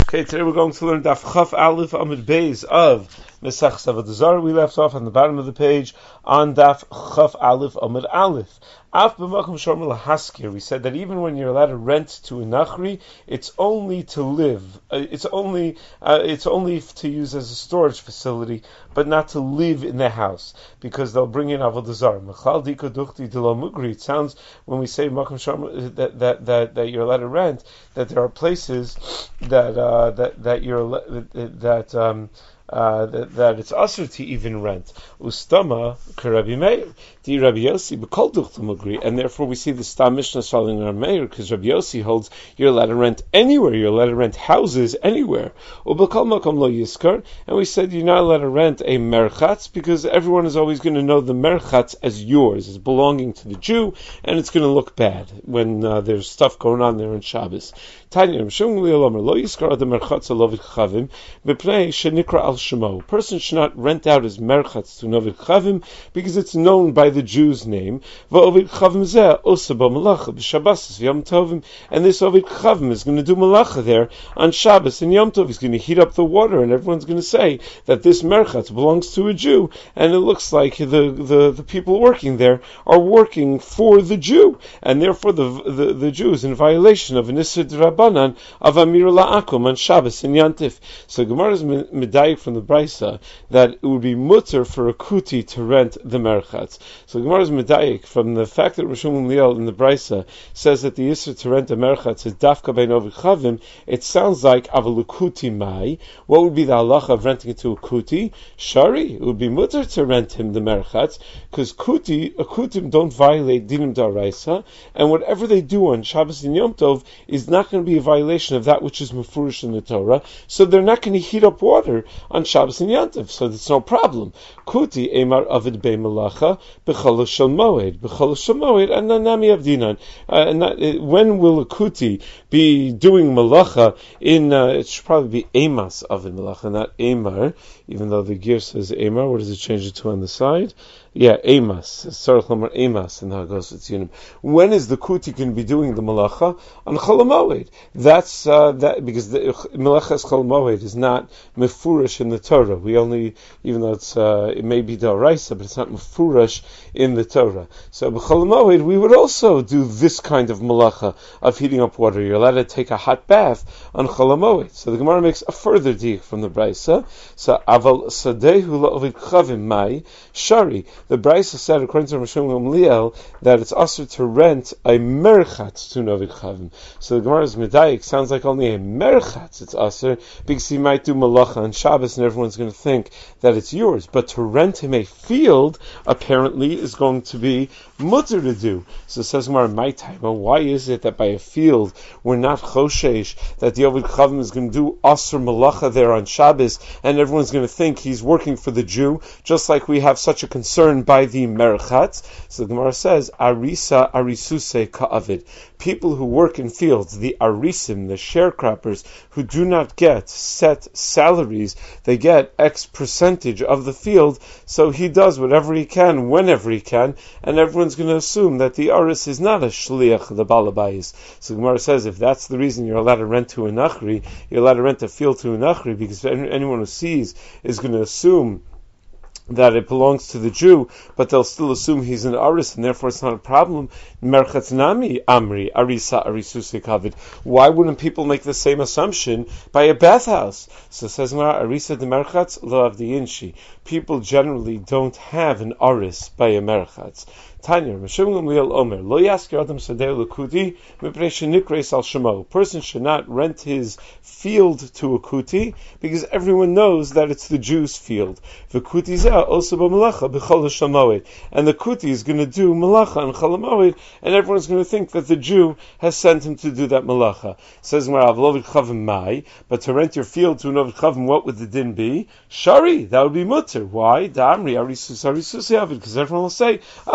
Okay, today we're going to learn Daf Chaf Aleph Amud Beis of Mesach Avodah Zarah. We left off on the bottom of the page on Daf Chaf Aleph Amud Aleph. Af b'makom shomar lahaskir. We said that even when you're allowed to rent to a nachri, it's only to live. It's only to use as a storage facility, but not to live in the house, because they'll bring in Avodah Zarah. Mechal dika duchti de lo mugri. It sounds when we say makom shomar that you're allowed to rent, that there are places that it's usher to even rent. Ustama k'Rabbi Meir, di Rabbi Yossi b'kol duchtim agree, and therefore we see the Stam Mishnah following Rabbi Meir, because Rabbi Yossi holds you're allowed to rent anywhere, you're allowed to rent houses anywhere. Ub'kol makom lo yiskar, and we said you're not allowed to rent a merchatz, because everyone is always going to know the merchatz as yours, as belonging to the Jew, and it's going to look bad when there's stuff going on there on Shabbos. Tanya, lo yiskar ad merchatz alovit chavim, b'pnei shenikra al shemo. A person should not rent out his merchatz to Novid Chavim because it's known by the Jew's name. V'ovid Chavim zeh osa bo malacha b'Shabbos v'Yom Tovim, and this Ovid Chavim is going to do malacha there on Shabbos and Yom Tov. He's going to heat up the water, and everyone's going to say that this merchatz belongs to a Jew, and it looks like the people working there are working for the Jew, and therefore the Jew is in violation of an Isser D'Rabbanan of Amir La'akum on Shabbos and Yantif. So Gemara is medayik from the Brisa that it would be mutter for a kuti to rent the merchatz. So Gemara is medayik from the fact that Rosh Liel in the Brisa says that the Yisr to rent a merchatz is dafka bein ovid chavim. It sounds like avalukuti mai. What would be the halacha of renting it to a kuti? Shari, it would be mutter to rent him the merchatz, because kutim don't violate dinim da'araisa, and whatever they do on Shabbos and Yom Tov is not going to be a violation of that which is mefurish in the Torah, so they're not going to heat up water on Shabbos and Yantiv, so it's no problem. Kuti emar avid be malacha b'chol shel moed and nanami avdinan. When will a kuti be doing malacha in? It should probably be emas avid malacha, not emar. Even though the gear says emar, what does it change it to on the side? Yeah, emas. Sarach emas, and how it goes with yunim. When is the kuti going to be doing the malacha? On Chol Hamoed. That's that because the malachas Chol Hamoed is not mefurish in the Torah. We only, even though it may be d'oraisa, but it's not mefurish in the Torah. So b'Chol Hamoed we would also do this kind of malacha of heating up water. You're allowed to take a hot bath on Chol Hamoed. So the Gemara makes a further dig from the Brisa. So aval sadehu la'ovid chavim mai shari. The Brisa said, according to Rosh Liel, that it's also to rent a merchatz to Novid Chavim. So the Gemara's medayik sounds like only a merchatz it's also, because he might do malacha on Shabbos and everyone's going to think that it's yours. But to rent him a field, apparently, is going to be mutter to do. So it says Gemara, my time, why is it that by a field we're not choshesh that the Ovid Chavim is going to do asr malacha there on Shabbos and everyone's going to think he's working for the Jew, just like we have such a concern by the merchatz? So the Gemara says, arisa arisuse ka'avid. People who work in fields, the arisim, the sharecroppers, who do not get set salaries, they get X percentage of the field, so he does whatever he can, whenever he can, and everyone's going to assume that the aris is not a shliach, the balabayis. So the Gemara says, if that's the reason you're allowed to rent to a nachri, you're allowed to rent a field to a nachri, because anyone who sees is going to assume that it belongs to the Jew, but they'll still assume he's an aris, and therefore it's not a problem. Merchatz nami amri arisa arisusik havid. Why wouldn't people make the same assumption by a bathhouse? So it says arisa de merchatz lo avdiyinshi. People generally don't have an aris by a merchatz. Tanya, Meshuvim Gamliel Omer, Lo Yaskir Adam Sadeh Lekudi, Mipnei Shenikreis Al Shemo. A person should not rent his field to a kuti, because everyone knows that it's the Jew's field. V'kuti zeh also b'malacha b'chol Hashamoed. And the kuti is going to do malacha on Chol Hamoed, and everyone's going to think that the Jew has sent him to do that malacha. It says Marav Lovid Chavim Mai, but to rent your field to an Ovid Chavim, what would the din be? Shari, that would be mutter. Why? Da'amri Arisus Yavid, because everyone will say, it's just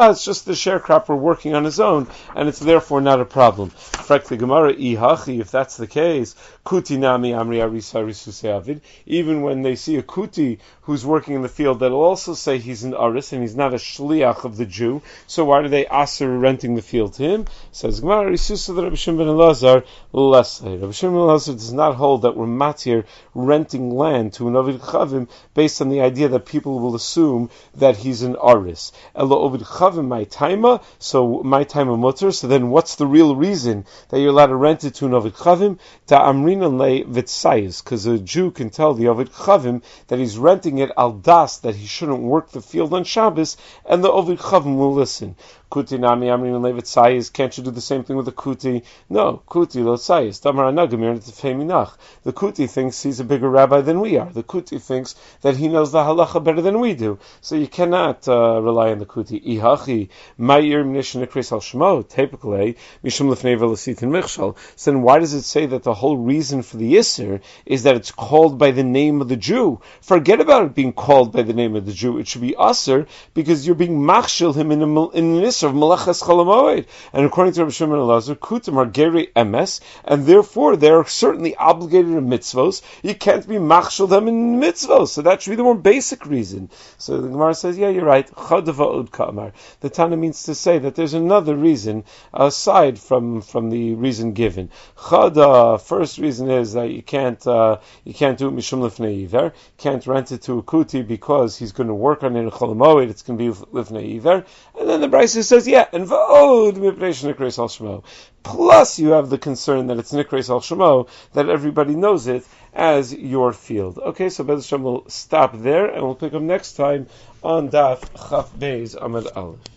just the sharecropper working on his own, and it's therefore not a problem. Frekli Gemara, ihachi, if that's the case, kuti nami amri arisa risuse avid, even when they see a kuti who's working in the field, that'll also say he's an aris, and he's not a shliach of the Jew, so why do they aser renting the field to him? Says Gemara, risusa the Rabbi Shimon ben Elazar, lesle. Rabbi Shimon ben Elazar does not hold that we're matir renting land to an Ovid Chavim based on the idea that people will assume that he's an aris. Elo Ovid Chavim my taima, so my taima mutter, so then what's the real reason that you're allowed to rent it to an Ovid Chavim? Ta amrina le v'tzayis, because a Jew can tell the Ovid Chavim that he's renting it al das, that he shouldn't work the field on Shabbos, and the Ovid Chavim will listen. Kuti nami amrim levet sayis. Can't you do the same thing with the kuti? No, kuti lo sayis. Damar anagamir tefeminach. The kuti thinks he's a bigger rabbi than we are. The kuti thinks that he knows the halacha better than we do. So you cannot rely on the kuti. Ihachi ma'ir mnishin nekris al shmo tepikle mishum lefnei velositin michshal. So then why does it say that the whole reason for the Isser is that it's called by the name of the Jew? Forget about it being called by the name of the Jew. It should be Aser because you're being machshil him in an Isser of Malachas Cholamoid. And according to Rabbi Shimon ben Elazar, Kutim are Geri Emes, and therefore they are certainly obligated in mitzvos. You can't be machshel them in mitzvos. So that should be the more basic reason. So the Gemara says, yeah, you're right. Chadava ud kamar. The Tana means to say that there's another reason aside from the reason given. Chada, first reason is that you can't do it mishum lifnei iver. Can't rent it to a kuti because he's going to work on it in Cholamoid. It's going to be lifnei iver. And then the Brisa says, yeah, and v'od mipnei nikreis al shmo. Plus, you have the concern that it's nikreis al shmo, that everybody knows it as your field. Okay, so Bez Hashem will stop there, and we'll pick up next time on Daf Chaf Beis Amud Aleph.